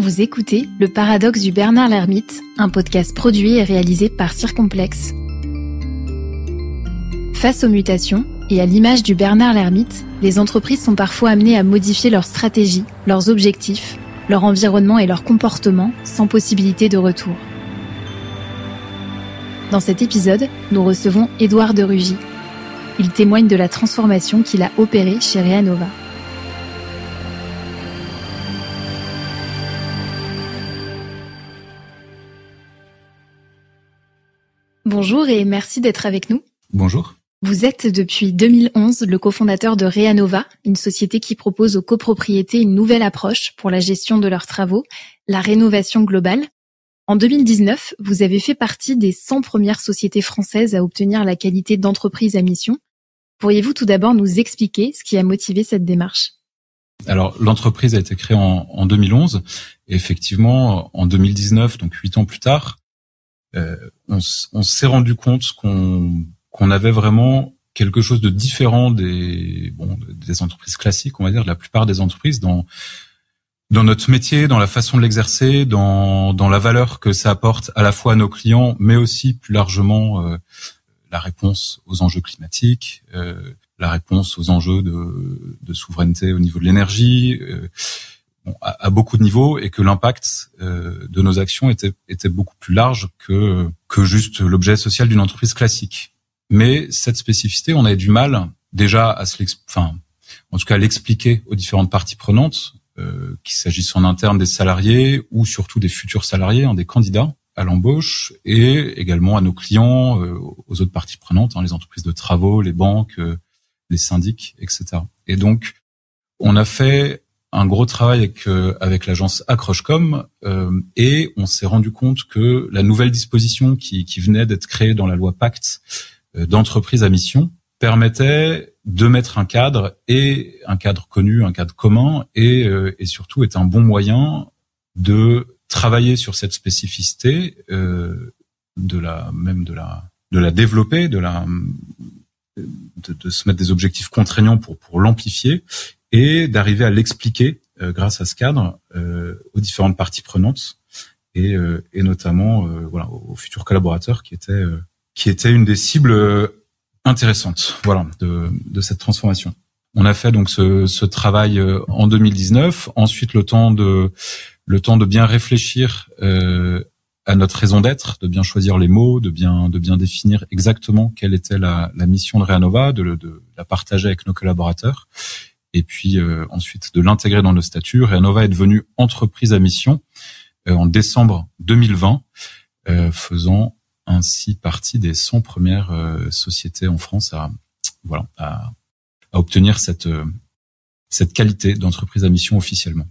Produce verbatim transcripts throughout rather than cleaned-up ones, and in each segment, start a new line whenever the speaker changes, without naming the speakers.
Vous écoutez Le Paradoxe du Bernard l'Ermite, un podcast produit et réalisé par Circomplexe. Face aux mutations, et à l'image du Bernard l'Ermite, les entreprises sont parfois amenées à modifier leur stratégie, leurs objectifs, leur environnement et leur comportement sans possibilité de retour. Dans cet épisode, nous recevons Édouard de Rugy. Il témoigne de la transformation qu'il a opérée chez Reanova. Bonjour et merci d'être avec nous.
Bonjour.
Vous êtes depuis deux mille onze le cofondateur de Reanova, une société qui propose aux copropriétés une nouvelle approche pour la gestion de leurs travaux, la rénovation globale. En deux mille dix-neuf, vous avez fait partie des cent premières sociétés françaises à obtenir la qualité d'entreprise à mission. Pourriez-vous tout d'abord nous expliquer ce qui a motivé cette démarche ?
Alors, l'entreprise a été créée en, en deux mille onze. Et effectivement, en deux mille dix-neuf, donc huit ans plus tard, euh, on, on s'est rendu compte qu'on, qu'on avait vraiment quelque chose de différent des, bon, des entreprises classiques, on va dire, de la plupart des entreprises dans dans notre métier, dans la façon de l'exercer, dans dans la valeur que ça apporte à la fois à nos clients, mais aussi plus largement euh, la réponse aux enjeux climatiques, euh, la réponse aux enjeux de, de souveraineté au niveau de l'énergie, euh, bon, à, à beaucoup de niveaux, et que l'impact euh, de nos actions était était beaucoup plus large que que juste l'objet social d'une entreprise classique. Mais cette spécificité, on avait du mal déjà à se l'ex- enfin, en tout cas à l'expliquer aux différentes parties prenantes, euh, qu'il s'agisse en interne des salariés ou surtout des futurs salariés, hein, des candidats à l'embauche, et également à nos clients, euh, aux autres parties prenantes, hein, les entreprises de travaux, les banques, euh, les syndics, et cetera. Et donc, on a fait un gros travail avec euh, avec l'agence Accrochecom, euh, et on s'est rendu compte que la nouvelle disposition qui qui venait d'être créée dans la loi Pacte euh, d'entreprise à mission permettait de mettre un cadre, et un cadre connu, un cadre commun, et euh, et surtout est un bon moyen de travailler sur cette spécificité, euh, de la même de la de la développer, de la de, de se mettre des objectifs contraignants pour pour l'amplifier, et d'arriver à l'expliquer euh, grâce à ce cadre euh, aux différentes parties prenantes, et euh, et notamment euh, voilà aux futurs collaborateurs qui étaient euh, qui étaient une des cibles euh, intéressantes, voilà, de de cette transformation. On a fait donc ce ce travail euh, en deux mille dix-neuf, ensuite le temps de le temps de bien réfléchir euh, à notre raison d'être, de bien choisir les mots, de bien de bien définir exactement quelle était la, la mission de Reanova, de, de la partager avec nos collaborateurs, et puis euh, ensuite de l'intégrer dans nos statuts. Reanova est devenue entreprise à mission euh, en décembre deux mille vingt, euh, faisant ainsi partie des cent premières euh, sociétés en France à voilà à, à obtenir cette euh, cette qualité d'entreprise à mission officiellement.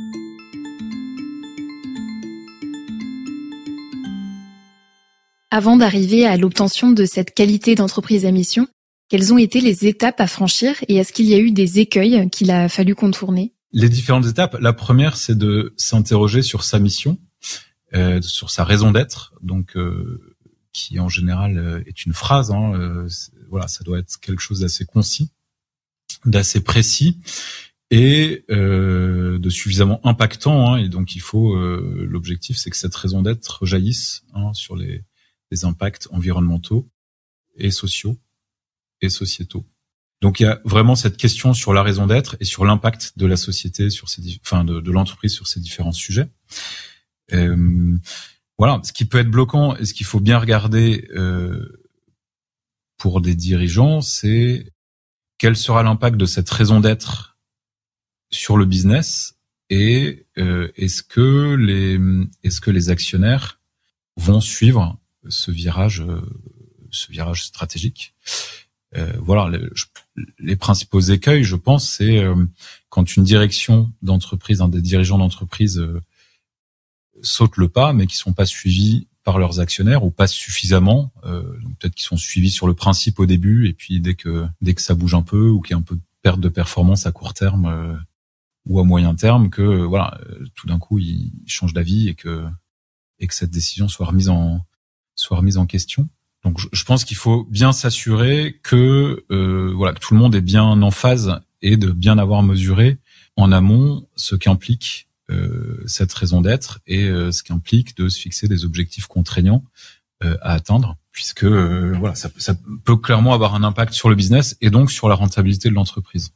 Avant d'arriver à l'obtention de cette qualité d'entreprise à mission, quelles ont été les étapes à franchir et est-ce qu'il y a eu des écueils qu'il a fallu contourner ?
Les différentes étapes. La première, c'est de s'interroger sur sa mission, euh, sur sa raison d'être, donc euh, qui en général euh, est une phrase. Hein, euh, voilà, ça doit être quelque chose d'assez concis, d'assez précis, et euh, de suffisamment impactant. Hein, et donc, il faut. Euh, l'objectif, c'est que cette raison d'être rejaillisse hein, sur les des impacts environnementaux et sociaux et sociétaux. Donc il y a vraiment cette question sur la raison d'être et sur l'impact de la société sur ces, enfin de, de l'entreprise sur ces différents sujets. Euh, voilà, ce qui peut être bloquant et ce qu'il faut bien regarder euh, pour des dirigeants, c'est quel sera l'impact de cette raison d'être sur le business, et euh, est-ce que les est-ce que les actionnaires vont suivre ce virage, ce virage stratégique. Euh, voilà, les, les principaux écueils, je pense, c'est euh, quand une direction d'entreprise, un des dirigeants d'entreprise euh, saute le pas, mais qui sont pas suivis par leurs actionnaires ou pas suffisamment. Euh, donc peut-être qu'ils sont suivis sur le principe au début, et puis dès que dès que ça bouge un peu ou qu'il y a un peu de perte de performance à court terme euh, ou à moyen terme, que euh, voilà, euh, tout d'un coup ils changent d'avis et que et que cette décision soit remise en soit remise en question. Donc je pense qu'il faut bien s'assurer que euh, voilà que tout le monde est bien en phase et de bien avoir mesuré en amont ce qu'implique euh, cette raison d'être et euh, ce qu'implique de se fixer des objectifs contraignants euh, à atteindre, puisque euh, voilà, ça, ça peut clairement avoir un impact sur le business et donc sur la rentabilité de l'entreprise.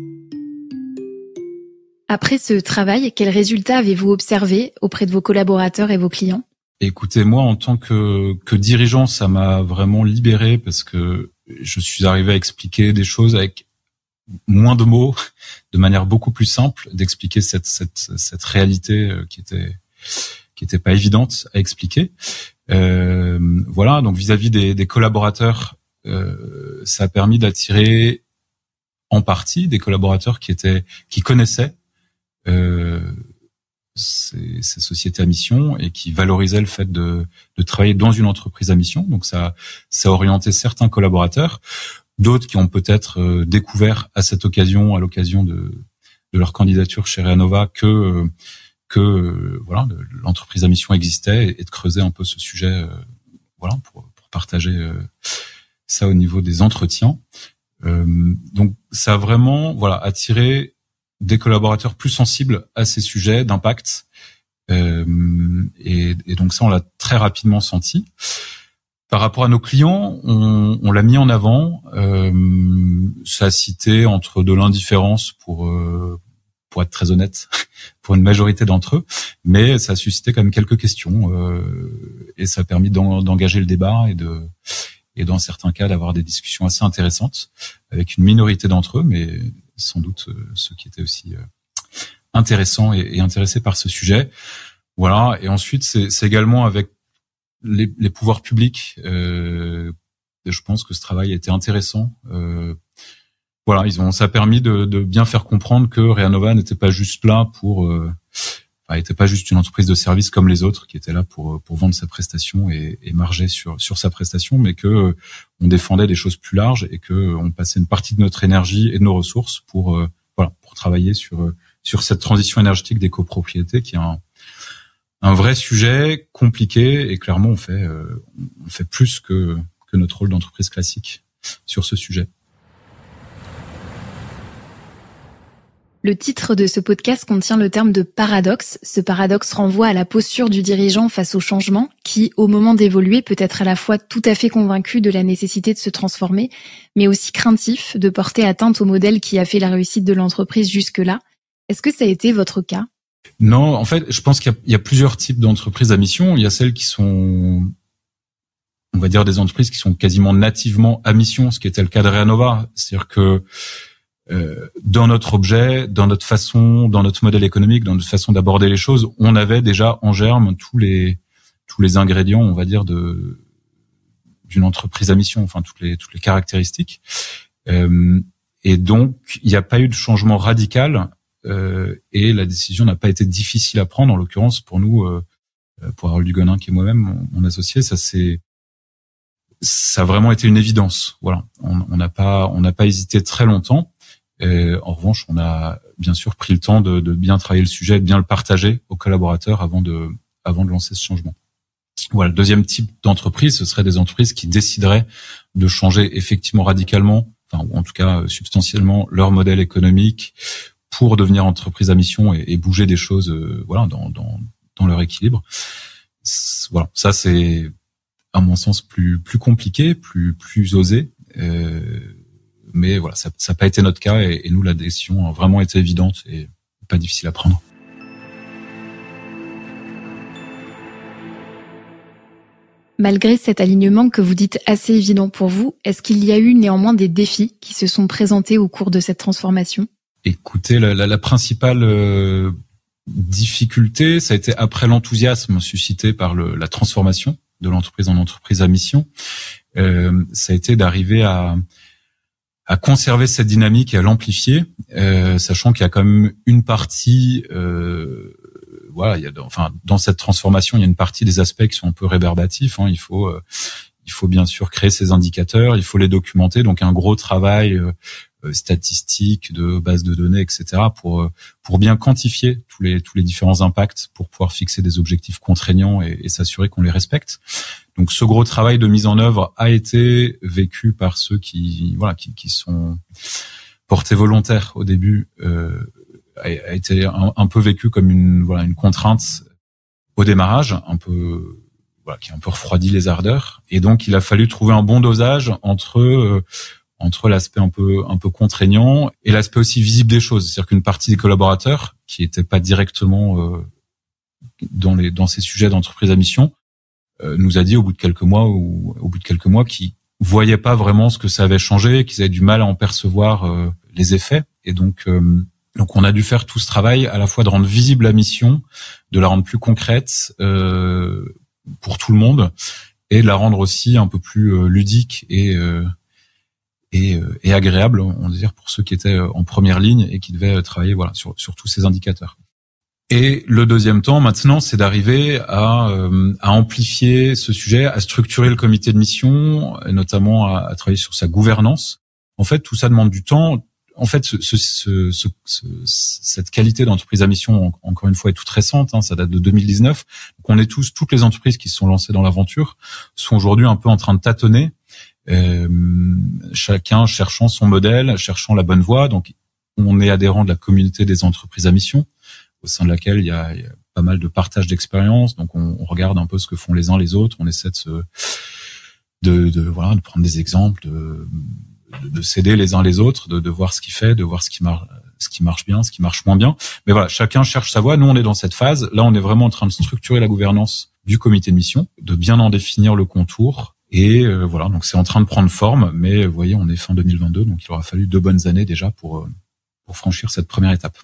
Après ce travail, quels résultats avez-vous observés auprès de vos collaborateurs et vos clients ?
Écoutez, moi, en tant que, que dirigeant, ça m'a vraiment libéré parce que je suis arrivé à expliquer des choses avec moins de mots, de manière beaucoup plus simple, d'expliquer cette, cette, cette réalité qui était, qui était pas évidente à expliquer. Euh, voilà. Donc, vis-à-vis des, des collaborateurs, euh, ça a permis d'attirer en partie des collaborateurs qui étaient, qui connaissaient, euh, Ces, ces sociétés à mission et qui valorisaient le fait de, de travailler dans une entreprise à mission. Donc ça, ça a orienté certains collaborateurs, d'autres qui ont peut-être euh, découvert à cette occasion, à l'occasion de, de leur candidature chez Reanova, que euh, que euh, voilà, l'entreprise à mission existait et, et de creuser un peu ce sujet, euh, voilà, pour, pour partager euh, ça au niveau des entretiens. Euh, donc ça a vraiment, voilà, attiré des collaborateurs plus sensibles à ces sujets d'impact. Euh, et, et donc ça, on l'a très rapidement senti. Par rapport à nos clients, on, on l'a mis en avant. Euh, ça a cité entre de l'indifférence pour, euh, pour être très honnête, pour une majorité d'entre eux, mais ça a suscité quand même quelques questions euh, et ça a permis d'en, d'engager le débat et de et dans certains cas d'avoir des discussions assez intéressantes avec une minorité d'entre eux, mais sans doute euh, ceux qui étaient aussi euh, intéressants et, et intéressés par ce sujet. Voilà. Et ensuite, c'est, c'est également avec les, les pouvoirs publics. Euh, je pense que ce travail a été intéressant. Euh, voilà, ils ont, ça a permis de, de bien faire comprendre que Reanova n'était pas juste là pour, euh, enfin, n'était pas juste une entreprise de service comme les autres qui était là pour pour vendre sa prestation et, et marger sur sur sa prestation, mais que euh, on défendait des choses plus larges et que euh, on passait une partie de notre énergie et de nos ressources pour euh, voilà pour travailler sur euh, sur cette transition énergétique des copropriétés qui est un un vrai sujet compliqué et clairement on fait euh, on fait plus que que notre rôle d'entreprise classique sur ce sujet.
Le titre de ce podcast contient le terme de paradoxe. Ce paradoxe renvoie à la posture du dirigeant face au changement qui, au moment d'évoluer, peut être à la fois tout à fait convaincu de la nécessité de se transformer, mais aussi craintif de porter atteinte au modèle qui a fait la réussite de l'entreprise jusque-là. Est-ce que ça a été votre cas ?
Non, en fait, je pense qu'il y a, il y a plusieurs types d'entreprises à mission. Il y a celles qui sont, on va dire, des entreprises qui sont quasiment nativement à mission, ce qui était le cas de Reanova. C'est-à-dire que Euh, dans notre objet, dans notre façon, dans notre modèle économique, dans notre façon d'aborder les choses, on avait déjà en germe tous les tous les ingrédients, on va dire, de d'une entreprise à mission, enfin toutes les toutes les caractéristiques. Euh, et donc il n'y a pas eu de changement radical euh, et la décision n'a pas été difficile à prendre. En l'occurrence, pour nous, euh, pour Harold Dugonin qui est moi-même mon, mon associé, ça c'est ça a vraiment été une évidence. Voilà, on n'a pas on n'a pas hésité très longtemps. Et en revanche, on a bien sûr pris le temps de, de bien travailler le sujet, de bien le partager aux collaborateurs avant de, avant de lancer ce changement. Voilà. Le deuxième type d'entreprise, ce serait des entreprises qui décideraient de changer effectivement radicalement, enfin, ou en tout cas substantiellement leur modèle économique pour devenir entreprise à mission et, et bouger des choses, euh, voilà, dans, dans, dans leur équilibre. C'est, voilà. Ça, c'est, à mon sens, plus, plus compliqué, plus, plus osé. Euh, Mais voilà, ça n'a pas été notre cas et, et nous, la décision a vraiment été évidente et pas difficile à prendre.
Malgré cet alignement que vous dites assez évident pour vous, est-ce qu'il y a eu néanmoins des défis qui se sont présentés au cours de cette transformation ?
Écoutez, la, la, la principale euh, difficulté, ça a été après l'enthousiasme suscité par le, la transformation de l'entreprise en entreprise à mission, euh, ça a été d'arriver à à conserver cette dynamique et à l'amplifier, euh, sachant qu'il y a quand même une partie, euh, voilà, il y a, enfin, dans cette transformation, il y a une partie des aspects qui sont un peu rébarbatifs. Hein. Il faut, euh, il faut bien sûr créer ces indicateurs, il faut les documenter, donc un gros travail euh, statistique, de base de données, et cetera, pour euh, pour bien quantifier tous les tous les différents impacts, pour pouvoir fixer des objectifs contraignants et, et s'assurer qu'on les respecte. Donc ce gros travail de mise en œuvre a été vécu par ceux qui voilà qui, qui sont portés volontaires au début euh, a, a été un, un peu vécu comme une voilà une contrainte au démarrage, un peu voilà qui a un peu refroidi les ardeurs. Et donc il a fallu trouver un bon dosage entre euh, entre l'aspect un peu un peu contraignant et l'aspect aussi visible des choses. C'est-à-dire qu'une partie des collaborateurs qui étaient pas directement euh, dans les dans ces sujets d'entreprise à mission euh, nous a dit au bout de quelques mois ou au bout de quelques mois qu'ils voyaient pas vraiment ce que ça avait changé, qu'ils avaient du mal à en percevoir euh, les effets. Et donc euh, donc on a dû faire tout ce travail à la fois de rendre visible la mission, de la rendre plus concrète euh, pour tout le monde et de la rendre aussi un peu plus euh, ludique et euh, et, euh, et agréable, on va dire, pour ceux qui étaient en première ligne et qui devaient travailler voilà sur sur tous ces indicateurs. Et le deuxième temps, maintenant, c'est d'arriver à, euh, à amplifier ce sujet, à structurer le comité de mission, et notamment à, à travailler sur sa gouvernance. En fait, tout ça demande du temps. En fait, ce, ce, ce, ce, ce, cette qualité d'entreprise à mission, encore une fois, est toute récente. Hein, ça date de deux mille dix-neuf. Donc, on est tous, toutes les entreprises qui se sont lancées dans l'aventure sont aujourd'hui un peu en train de tâtonner, euh, chacun cherchant son modèle, cherchant la bonne voie. Donc, on est adhérent de la communauté des entreprises à mission, au sein de laquelle il y a, il y a pas mal de partage d'expérience. Donc, on, on regarde un peu ce que font les uns les autres. On essaie de se, de, de voilà, de prendre des exemples, de, de, de s'aider les uns les autres, de, de voir ce qui fait, de voir ce qui marche, ce qui marche bien, ce qui marche moins bien. Mais voilà, chacun cherche sa voie. Nous, on est dans cette phase. Là, on est vraiment en train de structurer la gouvernance du comité de mission, de bien en définir le contour. Et euh, voilà, donc c'est en train de prendre forme. Mais vous voyez, on est fin deux mille vingt-deux, donc il aura fallu deux bonnes années déjà pour euh, pour franchir cette première étape.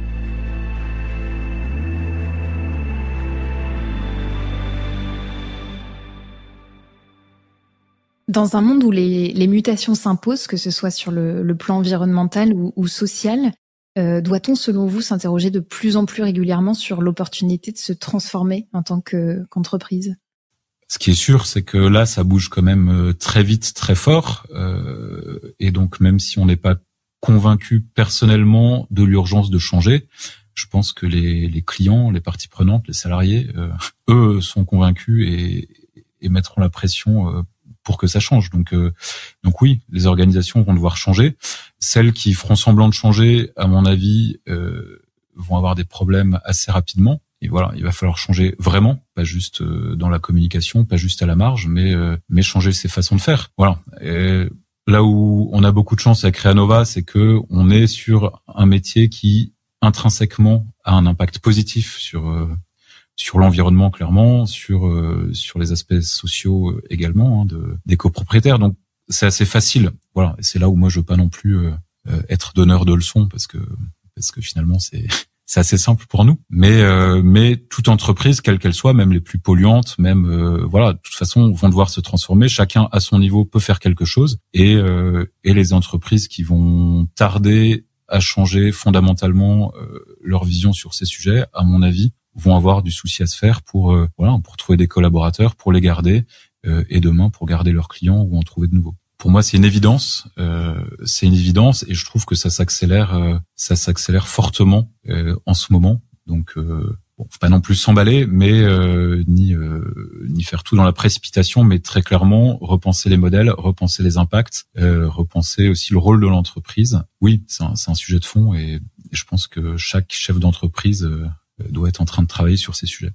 Dans un monde où les, les mutations s'imposent, que ce soit sur le, le plan environnemental ou, ou social, euh, doit-on, selon vous, s'interroger de plus en plus régulièrement sur l'opportunité de se transformer en tant que, qu'entreprise ?
Ce qui est sûr, c'est que là, ça bouge quand même très vite, très fort. Euh, et donc, même si on n'est pas convaincu personnellement de l'urgence de changer, je pense que les, les clients, les parties prenantes, les salariés, euh, eux, sont convaincus et, et mettront la pression euh, pour que ça change. Donc, euh, donc oui, les organisations vont devoir changer. Celles qui feront semblant de changer, à mon avis, euh, vont avoir des problèmes assez rapidement. Et voilà, il va falloir changer vraiment, pas juste euh, dans la communication, pas juste à la marge, mais euh, mais changer ses façons de faire. Voilà. Et là où on a beaucoup de chance avec Reanova, c'est que on est sur un métier qui intrinsèquement a un impact positif sur euh, sur l'environnement clairement, sur euh, sur les aspects sociaux également hein, de des copropriétaires. Donc c'est assez facile. Voilà, et c'est là où moi je veux pas non plus euh, être donneur de leçons parce que parce que finalement c'est c'est assez simple pour nous. Mais euh, mais toute entreprise, quelle qu'elle soit, même les plus polluantes, même euh, voilà, de toute façon vont devoir se transformer. Chacun à son niveau peut faire quelque chose et euh, et les entreprises qui vont tarder à changer fondamentalement euh, leur vision sur ces sujets, à mon avis, vont avoir du souci à se faire pour euh, voilà pour trouver des collaborateurs, pour les garder euh, et demain pour garder leurs clients ou en trouver de nouveaux. Pour moi, c'est une évidence, euh, c'est une évidence et je trouve que ça s'accélère, euh, ça s'accélère fortement euh, en ce moment. Donc, euh, bon, faut pas non plus s'emballer, mais euh, ni euh, ni faire tout dans la précipitation, mais très clairement repenser les modèles, repenser les impacts, euh, repenser aussi le rôle de l'entreprise. Oui, c'est un, c'est un sujet de fond et, et je pense que chaque chef d'entreprise euh, doit être en train de travailler sur ces sujets.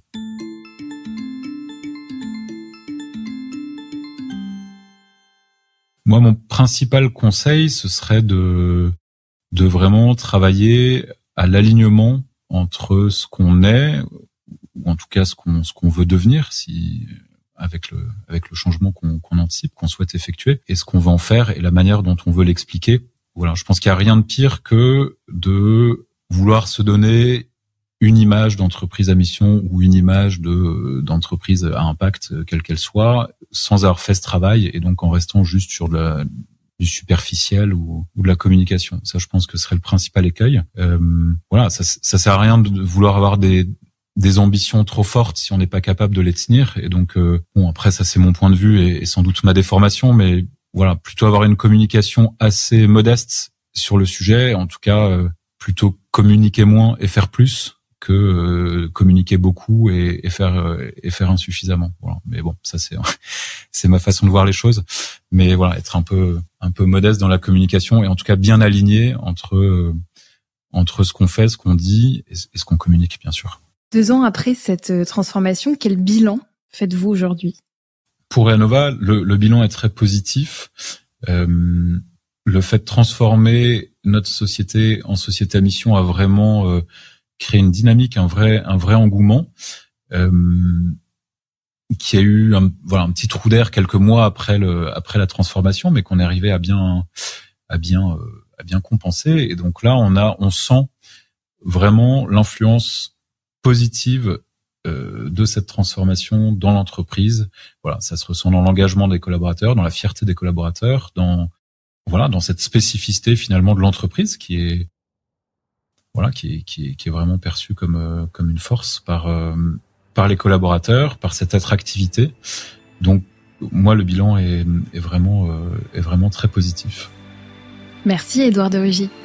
Moi, mon principal conseil, ce serait de de vraiment travailler à l'alignement entre ce qu'on est, ou en tout cas ce qu'on ce qu'on veut devenir, si avec le avec le changement qu'on qu'on anticipe, qu'on souhaite effectuer, et ce qu'on va en faire et la manière dont on veut l'expliquer. Voilà, je pense qu'il y a rien de pire que de vouloir se donner une image d'entreprise à mission ou une image de d'entreprise à impact, quelle qu'elle soit, sans avoir fait ce travail et donc en restant juste sur de la, du superficiel ou, ou de la communication. Ça, je pense que ce serait le principal écueil. Euh, voilà, ça, ça sert à rien de vouloir avoir des des ambitions trop fortes si on n'est pas capable de les tenir. Et donc, euh, bon, après, ça c'est mon point de vue et, et sans doute ma déformation, mais voilà, plutôt avoir une communication assez modeste sur le sujet. En tout cas, euh, plutôt communiquer moins et faire plus que euh, communiquer beaucoup et, et faire euh, et faire insuffisamment. Voilà. Mais bon, ça c'est c'est ma façon de voir les choses. Mais voilà, être un peu un peu modeste dans la communication et en tout cas bien aligné entre euh, entre ce qu'on fait, ce qu'on dit et ce qu'on communique, bien sûr.
Deux ans après cette transformation, quel bilan faites-vous aujourd'hui ?
Pour Reanova, le, le bilan est très positif. Euh, le fait de transformer notre société en société à mission a vraiment euh, créé une dynamique, un vrai, un vrai engouement, euh, qui a eu un, voilà, un petit trou d'air quelques mois après le, après la transformation, mais qu'on est arrivé à bien, à bien, euh, à bien compenser. Et donc là, on a, on sent vraiment l'influence positive euh, de cette transformation dans l'entreprise. Voilà, ça se ressent dans l'engagement des collaborateurs, dans la fierté des collaborateurs, dans voilà, dans cette spécificité finalement de l'entreprise qui est voilà, qui est qui est qui est vraiment perçue comme euh, comme une force par euh, par les collaborateurs, par cette attractivité. Donc moi, le bilan est est vraiment euh, est vraiment très positif.
Merci Édouard de Rugy.